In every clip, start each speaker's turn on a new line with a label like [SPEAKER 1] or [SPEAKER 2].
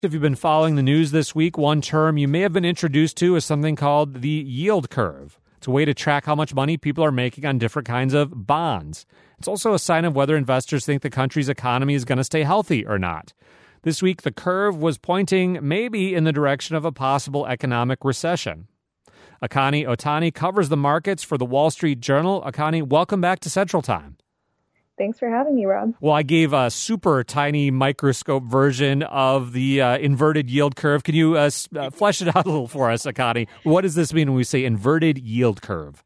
[SPEAKER 1] If you've been following the news this week, one term you may have been introduced to is something called the yield curve. It's a way to track how much money people are making on different kinds of bonds. It's also a sign of whether investors think the country's economy is going to stay healthy or not. This week, the curve was pointing maybe in the direction of a possible economic recession. Akani Otani covers the markets for the Wall Street Journal. Akani, welcome back to Central Time.
[SPEAKER 2] Thanks for having me, Rob.
[SPEAKER 1] Well, I gave a super tiny microscope version of the inverted yield curve. Can you flesh it out a little for us, Akani? What does this mean when we say inverted yield curve?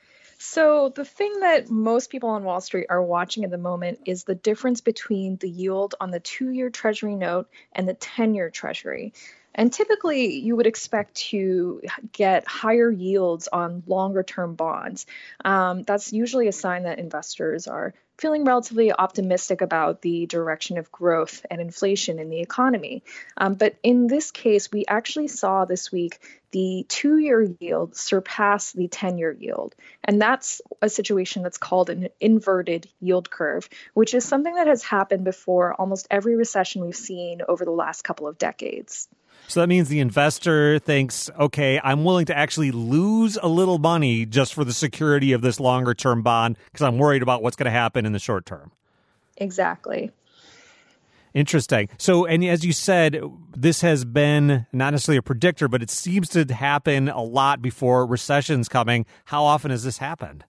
[SPEAKER 2] So the thing that most people on Wall Street are watching at the moment is the difference between the yield on the 2-year Treasury note and the 10-year Treasury. And typically, you would expect to get higher yields on longer-term bonds. That's usually a sign that investors are feeling relatively optimistic about the direction of growth and inflation in the economy. But in this case, we actually saw this week the 2-year yield surpass the 10-year yield. And that's a situation that's called an inverted yield curve, which is something that has happened before almost every recession we've seen over the last couple of decades.
[SPEAKER 1] So that means the investor thinks, okay, I'm willing to actually lose a little money just for the security of this longer term bond because I'm worried about what's going to happen in the short term.
[SPEAKER 2] Exactly.
[SPEAKER 1] Interesting. So, and as you said, this has been not necessarily a predictor, but it seems to happen a lot before recession's coming. How often has this happened?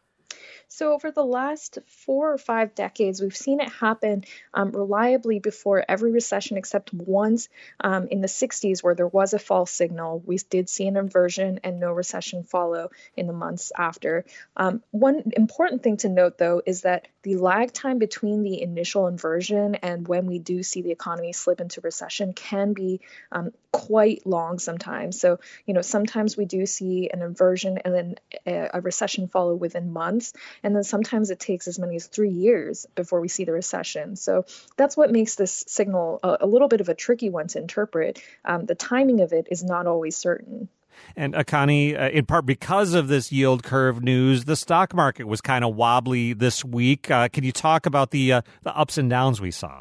[SPEAKER 2] So over the last 4 or 5 decades, we've seen it happen reliably before every recession except once in the 60s where there was a false signal. We did see an inversion and no recession follow in the months after. One important thing to note, though, is that the lag time between the initial inversion and when we do see the economy slip into recession can be quite long sometimes. So, sometimes we do see an inversion and then a recession follow within months. And then sometimes it takes as many as 3 years before we see the recession. So that's what makes this signal a little bit of a tricky one to interpret. The timing of it is not always certain.
[SPEAKER 1] And Akani, in part because of this yield curve news, the stock market was kind of wobbly this week. Can you talk about the ups and downs we saw?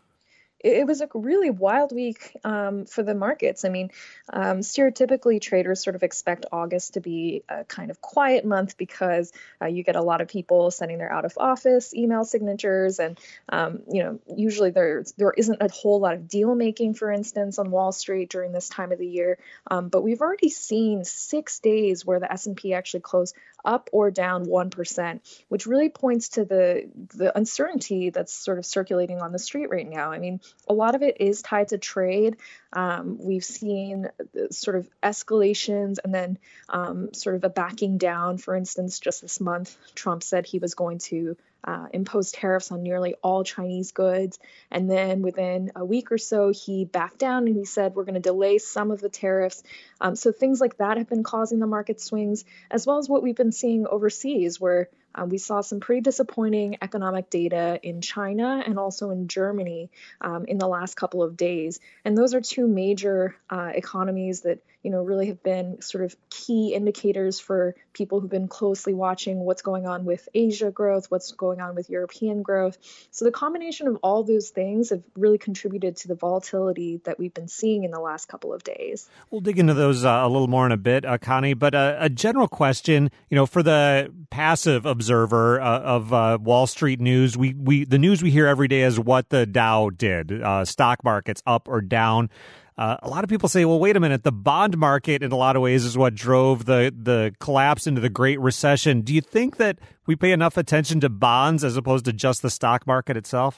[SPEAKER 2] It was a really wild week for the markets. I mean, stereotypically, traders sort of expect August to be a kind of quiet month because you get a lot of people sending their out of office email signatures. And, usually there isn't a whole lot of deal making, for instance, on Wall Street during this time of the year. But we've already seen 6 days where the S&P actually closed up or down 1%, which really points to the uncertainty that's sort of circulating on the street right now. I mean, a lot of it is tied to trade. We've seen sort of escalations and then sort of a backing down. For instance, just this month, Trump said he was going to impose tariffs on nearly all Chinese goods. And then within a week or so, he backed down and he said, we're going to delay some of the tariffs. So things like that have been causing the market swings, as well as what we've been seeing overseas, where we saw some pretty disappointing economic data in China and also in Germany in the last couple of days. And those are two major economies that, really have been sort of key indicators for people who've been closely watching what's going on with Asia growth, what's going on with European growth. So the combination of all those things have really contributed to the volatility that we've been seeing in the last couple of days.
[SPEAKER 1] We'll dig into those a little more in a bit, Connie, but a general question, for the passive observer of Wall Street news, the news we hear every day is what the Dow did, stock markets up or down. A lot of people say, well, wait a minute, the bond market in a lot of ways is what drove the collapse into the Great Recession. Do you think that we pay enough attention to bonds as opposed to just the stock market itself?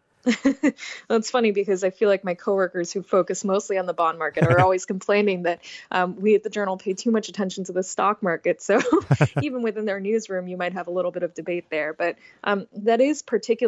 [SPEAKER 2] Well, it's funny because I feel like my coworkers who focus mostly on the bond market are always complaining that we at the Journal pay too much attention to the stock market. So even within their newsroom, you might have a little bit of debate there. But that is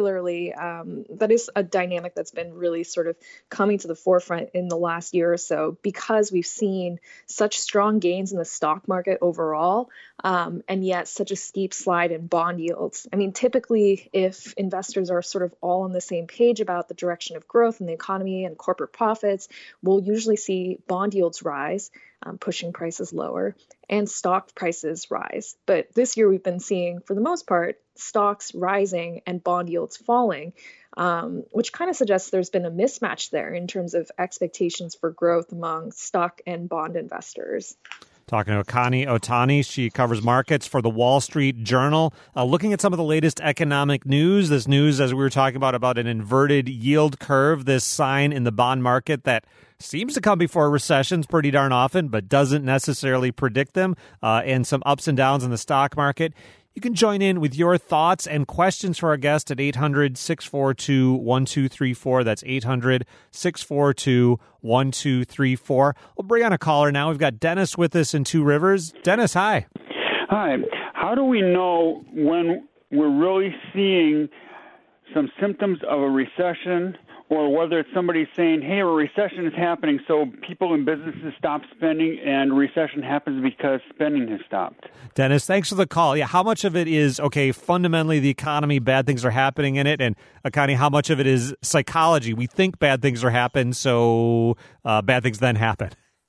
[SPEAKER 2] that is a dynamic that's been really sort of coming to the forefront in the last year or so, because we've seen such strong gains in the stock market overall, and yet such a steep slide in bond yields. I mean, typically, if investors are sort of all on the same page about the direction of growth in the economy and corporate profits, we'll usually see bond yields rise, pushing prices lower, and stock prices rise. But this year we've been seeing, for the most part, stocks rising and bond yields falling. which kind of suggests there's been a mismatch there in terms of expectations for growth among stock and bond investors.
[SPEAKER 1] Talking to Akani Otani, she covers markets for the Wall Street Journal. Looking at some of the latest economic news, this news, as we were talking about an inverted yield curve, this sign in the bond market that seems to come before recessions pretty darn often, but doesn't necessarily predict them, and some ups and downs in the stock market. You can join in with your thoughts and questions for our guest at 800-642-1234. That's 800-642-1234. We'll bring on a caller now. We've got Dennis with us in Two Rivers. Dennis, hi.
[SPEAKER 3] Hi. How do we know when we're really seeing some symptoms of a recession, or whether it's somebody saying, hey, a recession is happening, so people and businesses stop spending, and recession happens because spending has stopped?
[SPEAKER 1] Dennis, thanks for the call. Yeah, how much of it is, okay, fundamentally the economy, bad things are happening in it, and Akani, how much of it is psychology? We think bad things are happening, so bad things then happen.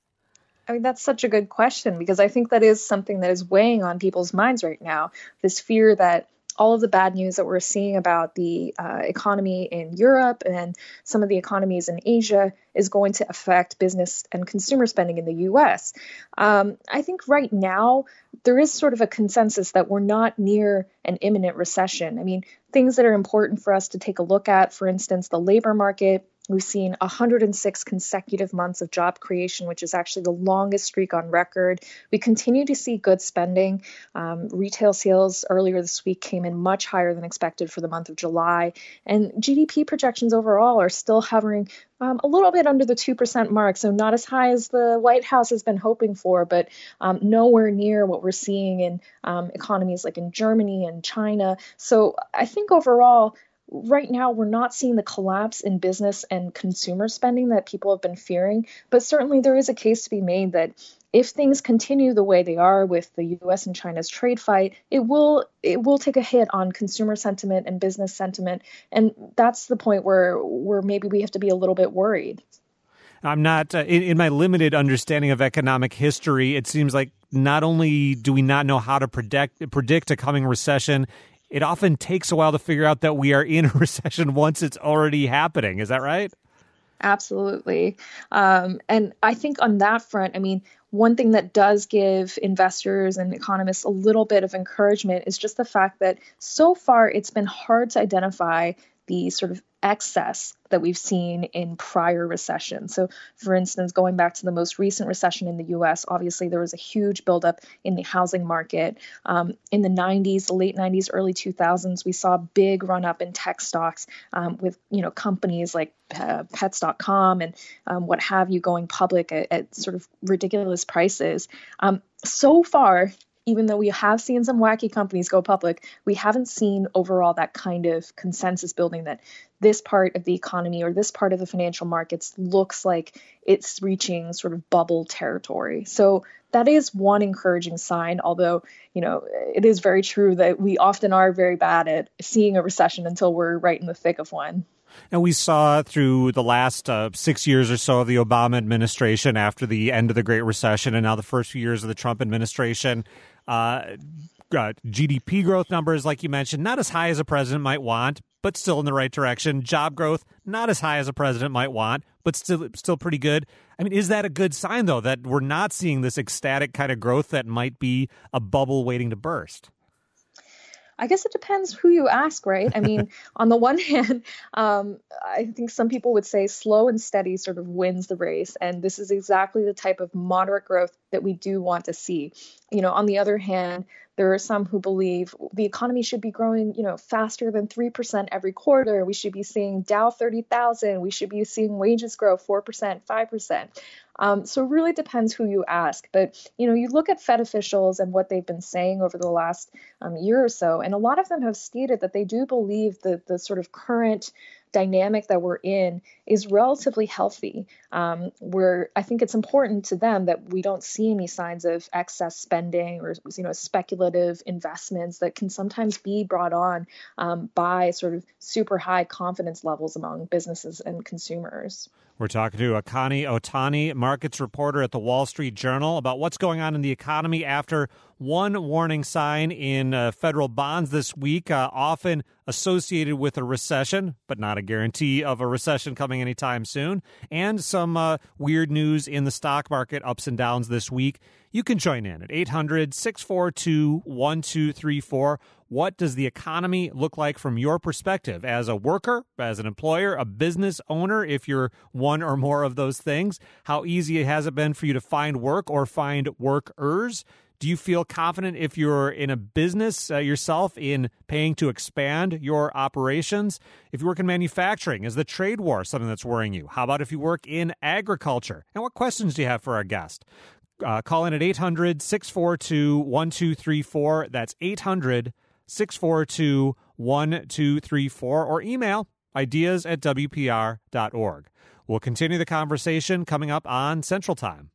[SPEAKER 2] I mean, that's such a good question, because I think that is something that is weighing on people's minds right now, this fear that all of the bad news that we're seeing about the economy in Europe and some of the economies in Asia is going to affect business and consumer spending in the U.S. I think right now there is sort of a consensus that we're not near an imminent recession. I mean, things that are important for us to take a look at, for instance, the labor market. We've seen 106 consecutive months of job creation, which is actually the longest streak on record. We continue to see good spending. Retail sales earlier this week came in much higher than expected for the month of July. And GDP projections overall are still hovering a little bit under the 2% mark, so not as high as the White House has been hoping for, but nowhere near what we're seeing in economies like in Germany and China. So I think overall, right now, we're not seeing the collapse in business and consumer spending that people have been fearing, but certainly there is a case to be made that if things continue the way they are with the U.S. and China's trade fight, it will take a hit on consumer sentiment and business sentiment, and that's the point where maybe we have to be a little bit worried.
[SPEAKER 1] I'm not, in my limited understanding of economic history, it seems like not only do we not know how to predict a coming recession, it often takes a while to figure out that we are in a recession once it's already happening. Is that right?
[SPEAKER 2] Absolutely. And I think on that front, I mean, one thing that does give investors and economists a little bit of encouragement is just the fact that so far it's been hard to identify the sort of excess that we've seen in prior recessions. So, for instance, going back to the most recent recession in the U.S., obviously there was a huge buildup in the housing market. In the 90s, the late 90s, early 2000s, we saw a big run up in tech stocks with companies like Pets.com and what have you going public at sort of ridiculous prices. So far, even though we have seen some wacky companies go public, we haven't seen overall that kind of consensus building that this part of the economy or this part of the financial markets looks like it's reaching sort of bubble territory. So that is one encouraging sign, although, it is very true that we often are very bad at seeing a recession until we're right in the thick of one.
[SPEAKER 1] And we saw through the last 6 years or so of the Obama administration after the end of the Great Recession and now the first few years of the Trump administration, GDP growth numbers, like you mentioned, not as high as a president might want, but still in the right direction. Job growth, not as high as a president might want, but still pretty good. I mean, is that a good sign, though, that we're not seeing this ecstatic kind of growth that might be a bubble waiting to burst?
[SPEAKER 2] I guess it depends who you ask, right? I mean, on the one hand, I think some people would say slow and steady sort of wins the race. And this is exactly the type of moderate growth that we do want to see. On the other hand, there are some who believe the economy should be growing, faster than 3% every quarter. We should be seeing Dow 30,000. We should be seeing wages grow 4%, 5%. So it really depends who you ask. But, you look at Fed officials and what they've been saying over the last year or so, and a lot of them have stated that they do believe that the sort of current dynamic that we're in is relatively healthy. Where I think it's important to them that we don't see any signs of excess spending or speculative investments that can sometimes be brought on by sort of super high confidence levels among businesses and consumers.
[SPEAKER 1] We're talking to Akani Otani, markets reporter at the Wall Street Journal, about what's going on in the economy after one warning sign in federal bonds this week, often associated with a recession, but not a guarantee of a recession coming anytime soon, and some weird news in the stock market, ups and downs this week. You can join in at 800-642-1234. What does the economy look like from your perspective as a worker, as an employer, a business owner, if you're one or more of those things? How easy has it been for you to find work or find workers? Do you feel confident if you're in a business yourself in paying to expand your operations? If you work in manufacturing, is the trade war something that's worrying you? How about if you work in agriculture? And what questions do you have for our guest? Call in at 800-642-1234. That's 800-642-1234, or email ideas@wpr.org. We'll continue the conversation coming up on Central Time.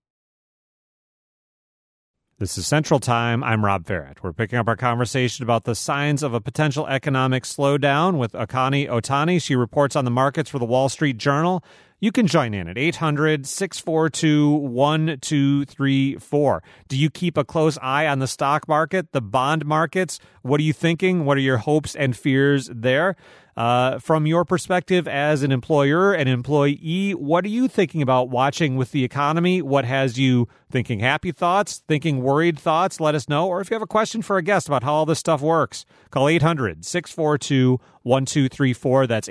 [SPEAKER 1] This is Central Time. I'm Rob Farrett. We're picking up our conversation about the signs of a potential economic slowdown with Akani Otani. She reports on the markets for the Wall Street Journal. You can join in at 800-642-1234. Do you keep a close eye on the stock market, the bond markets? What are you thinking? What are your hopes and fears there? From your perspective as an employer and employee, what are you thinking about watching with the economy? What has you thinking happy thoughts, thinking worried thoughts? Let us know. Or if you have a question for a guest about how all this stuff works, call 800-642-1234. That's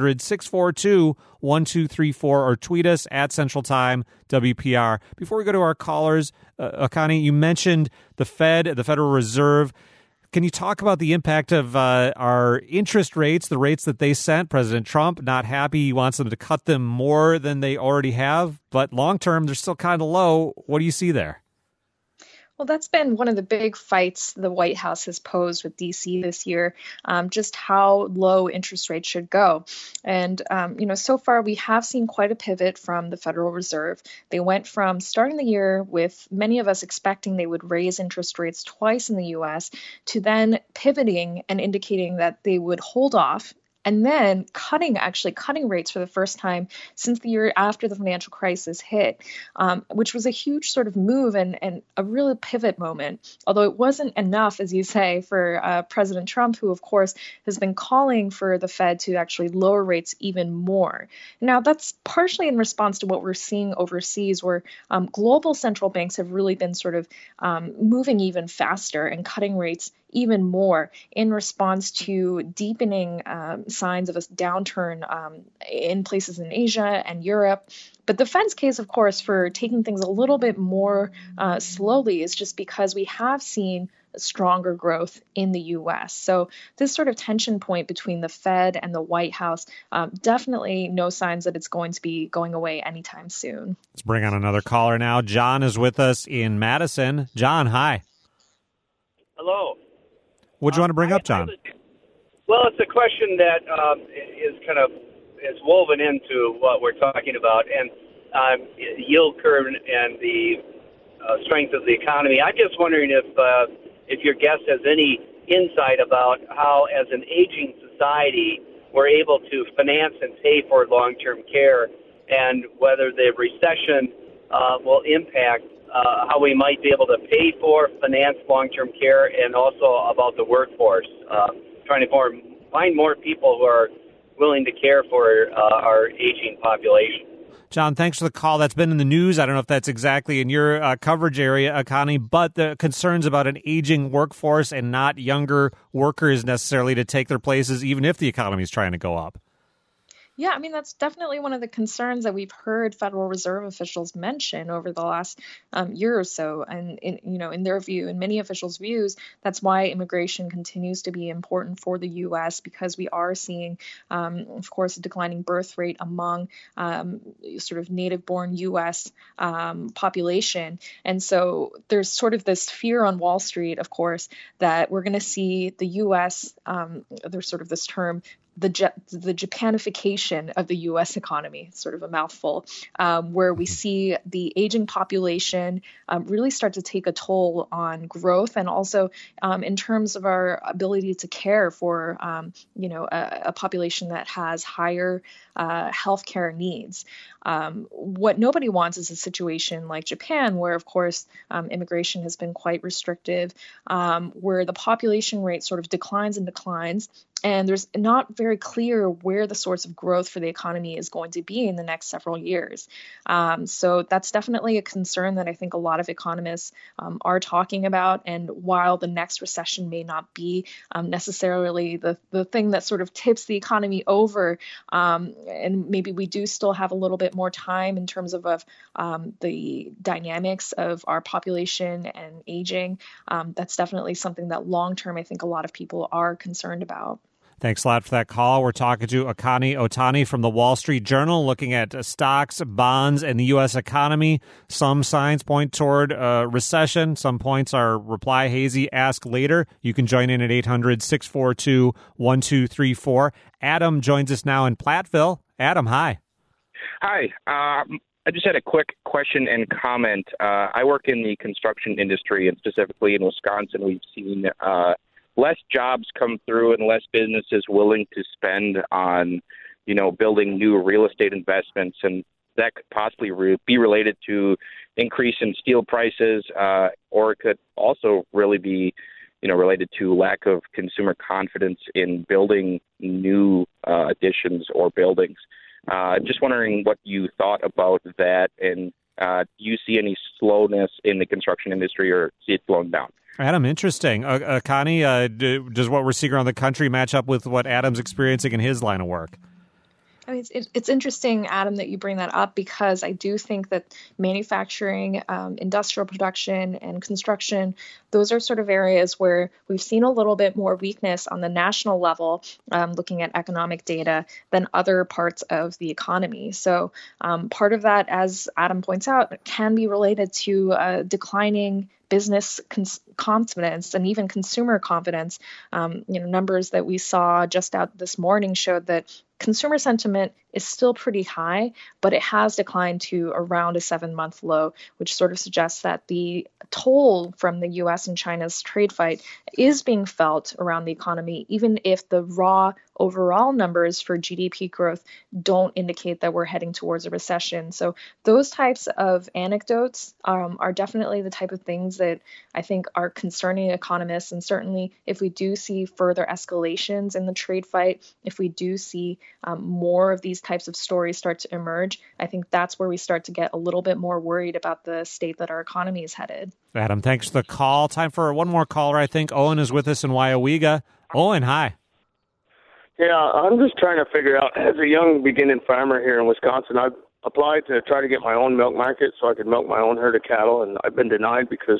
[SPEAKER 1] 800-642-1234, or tweet us at Central Time WPR. Before we go to our callers, Akani, you mentioned the Fed, the Federal Reserve. Can you talk about the impact of our interest rates, the rates that they sent? President Trump not happy. He wants them to cut them more than they already have. But long term, they're still kind of low. What do you see there?
[SPEAKER 2] Well, that's been one of the big fights the White House has posed with D.C. this year, just how low interest rates should go. And, so far we have seen quite a pivot from the Federal Reserve. They went from starting the year with many of us expecting they would raise interest rates twice in the U.S. to then pivoting and indicating that they would hold off, and then cutting rates for the first time since the year after the financial crisis hit, which was a huge sort of move and a real pivot moment. Although it wasn't enough, as you say, for President Trump, who, of course, has been calling for the Fed to actually lower rates even more. Now, that's partially in response to what we're seeing overseas, where global central banks have really been sort of moving even faster and cutting rates even more in response to deepening signs of a downturn in places in Asia and Europe. But the Fed's case, of course, for taking things a little bit more slowly is just because we have seen stronger growth in the U.S. So this sort of tension point between the Fed and the White House, definitely no signs that it's going to be going away anytime soon.
[SPEAKER 1] Let's bring on another caller now. John is with us in Madison. John, hi.
[SPEAKER 4] Hello.
[SPEAKER 1] What do you want to bring up, John?
[SPEAKER 4] Well, it's a question that is woven into what we're talking about, and yield curve and the strength of the economy. I'm just wondering if your guest has any insight about how, as an aging society, we're able to finance and pay for long-term care, and whether the recession will impact how we might be able to pay for, finance long-term care, and also about the workforce, trying to find more people who are willing to care for our aging population.
[SPEAKER 1] John, thanks for the call. That's been in the news. I don't know if that's exactly in your coverage area, Akani, but the concerns about an aging workforce and not younger workers necessarily to take their places, even if the economy is trying to go up.
[SPEAKER 2] Yeah, I mean, that's definitely one of the concerns that we've heard Federal Reserve officials mention over the last year or so. And, in their view, in many officials' views, that's why immigration continues to be important for the U.S., because we are seeing, of course, a declining birth rate among sort of native-born U.S. population. And so there's sort of this fear on Wall Street, of course, that we're going to see the U.S., there's sort of this term, the Japanification of the U.S. economy, sort of a mouthful, where we see the aging population really start to take a toll on growth, and also in terms of our ability to care for a population that has higher healthcare needs. What nobody wants is a situation like Japan, where, of course, immigration has been quite restrictive, where the population rate sort of declines and declines, and there's not very clear where the source of growth for the economy is going to be in the next several years. So that's definitely a concern that I think a lot of economists are talking about. And while the next recession may not be necessarily the thing that sort of tips the economy over, and maybe we do still have a little bit more time in terms of the dynamics of our population and aging, that's definitely something that long term I think a lot of people are concerned about.
[SPEAKER 1] Thanks a lot for that call. We're talking to Akani Otani from the Wall Street Journal, looking at stocks, bonds, and the U.S. economy. Some signs point toward recession. Some points are reply hazy, ask later. You can join in at 800-642-1234. Adam joins us now in Platteville. Adam, hi.
[SPEAKER 5] Hi. I just had a quick question and comment. I work in the construction industry, and specifically in Wisconsin, we've seen less jobs come through and less businesses willing to spend on, building new real estate investments. And that could possibly be related to increase in steel prices, or it could also really be, related to lack of consumer confidence in building new additions or buildings. Just wondering what you thought about that, and do you see any slowness in the construction industry or see it slowing down?
[SPEAKER 1] Adam, interesting. Connie, does what we're seeing around the country match up with what Adam's experiencing in his line of work?
[SPEAKER 2] I mean, it's interesting, Adam, that you bring that up, because I do think that manufacturing, industrial production, and construction, those are sort of areas where we've seen a little bit more weakness on the national level, looking at economic data, than other parts of the economy. So part of that, as Adam points out, can be related to declining business confidence and even consumer confidence. Numbers that we saw just out this morning showed that consumer sentiment is still pretty high, but it has declined to around a 7-month low, which sort of suggests that the toll from the U.S. and China's trade fight is being felt around the economy, even if the raw overall numbers for GDP growth don't indicate that we're heading towards a recession. So those types of anecdotes are definitely the type of things that I think are concerning economists. And certainly if we do see further escalations in the trade fight, if we do see more of these types of stories start to emerge, I think that's where we start to get a little bit more worried about the state that our economy is headed.
[SPEAKER 1] Adam, thanks for the call. Time for one more caller, I think. Owen is with us in Wyowega. Owen, hi.
[SPEAKER 6] Yeah, I'm just trying to figure out, as a young beginning farmer here in Wisconsin, I've applied to try to get my own milk market so I could milk my own herd of cattle, and I've been denied because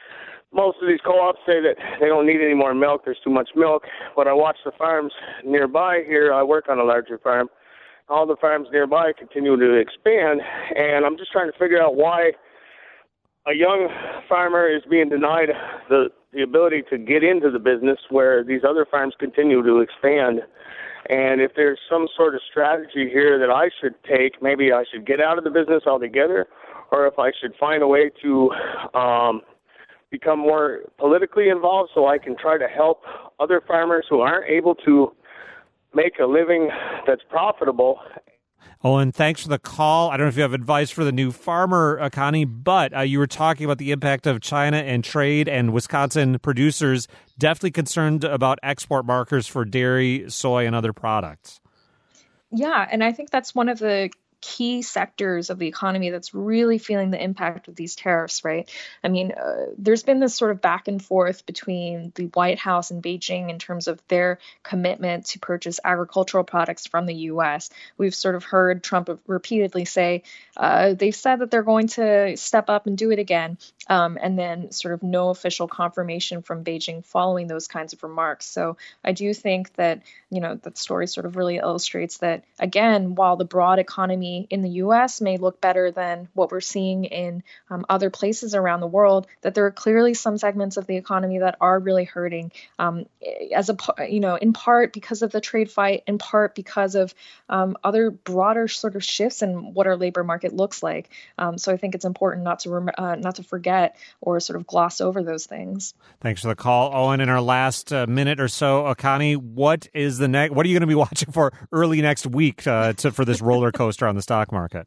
[SPEAKER 6] most of these co-ops say that they don't need any more milk, there's too much milk. But I watch the farms nearby here. I work on a larger farm. All the farms nearby continue to expand, and I'm just trying to figure out why a young farmer is being denied the ability to get into the business where these other farms continue to expand. And if there's some sort of strategy here that I should take, maybe I should get out of the business altogether, or if I should find a way to become more politically involved so I can try to help other farmers who aren't able to make a living that's profitable.
[SPEAKER 1] Owen, thanks for the call. I don't know if you have advice for the new farmer, Connie, but you were talking about the impact of China and trade, and Wisconsin producers definitely concerned about export markers for dairy, soy, and other products.
[SPEAKER 2] Yeah, and I think that's one of the key sectors of the economy that's really feeling the impact of these tariffs, right? I mean, there's been this sort of back and forth between the White House and Beijing in terms of their commitment to purchase agricultural products from the U.S. We've sort of heard Trump repeatedly say they've said that they're going to step up and do it again, and then sort of no official confirmation from Beijing following those kinds of remarks. So I do think that, that story sort of really illustrates that, again, while the broad economy economy in the U.S. may look better than what we're seeing in other places around the world, that there are clearly some segments of the economy that are really hurting, in part because of the trade fight, in part because of other broader sort of shifts in what our labor market looks like. So I think it's important not to forget or sort of gloss over those things.
[SPEAKER 1] Thanks for the call, Owen. In our last minute or so, Connie, what are you going to be watching for early next week for this roller coaster on the stock market?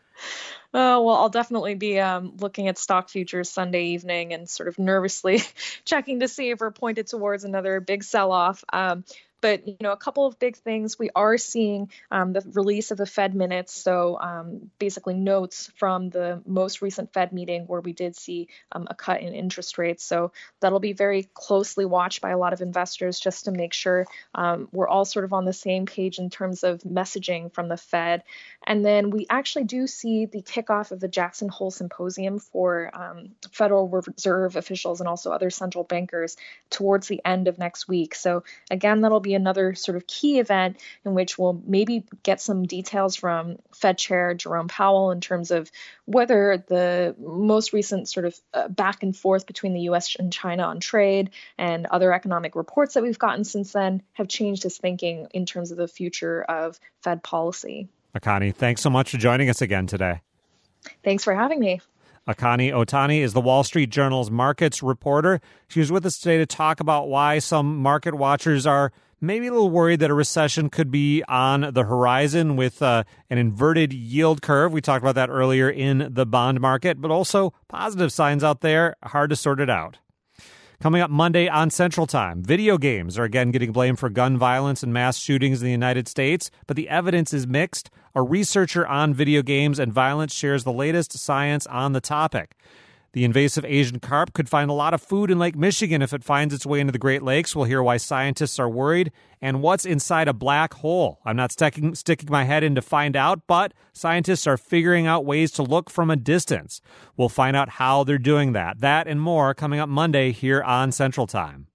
[SPEAKER 2] Well, I'll definitely be looking at stock futures Sunday evening and sort of nervously checking to see if we're pointed towards another big sell-off. But, a couple of big things. We are seeing the release of the Fed minutes. So basically notes from the most recent Fed meeting where we did see a cut in interest rates. So that'll be very closely watched by a lot of investors just to make sure we're all sort of on the same page in terms of messaging from the Fed. And then we actually do see the kickoff of the Jackson Hole Symposium for Federal Reserve officials and also other central bankers towards the end of next week. So again, that'll be another sort of key event in which we'll maybe get some details from Fed Chair Jerome Powell in terms of whether the most recent sort of back and forth between the U.S. and China on trade and other economic reports that we've gotten since then have changed his thinking in terms of the future of Fed policy.
[SPEAKER 1] Akani, thanks so much for joining us again today.
[SPEAKER 2] Thanks for having me.
[SPEAKER 1] Akani Otani is the Wall Street Journal's markets reporter. She was with us today to talk about why some market watchers are maybe a little worried that a recession could be on the horizon with an inverted yield curve. We talked about that earlier in the bond market, but also positive signs out there. Hard to sort it out. Coming up Monday on Central Time, video games are again getting blamed for gun violence and mass shootings in the United States, but the evidence is mixed. A researcher on video games and violence shares the latest science on the topic. The invasive Asian carp could find a lot of food in Lake Michigan if it finds its way into the Great Lakes. We'll hear why scientists are worried and what's inside a black hole. I'm not sticking my head in to find out, but scientists are figuring out ways to look from a distance. We'll find out how they're doing that. That and more coming up Monday here on Central Time.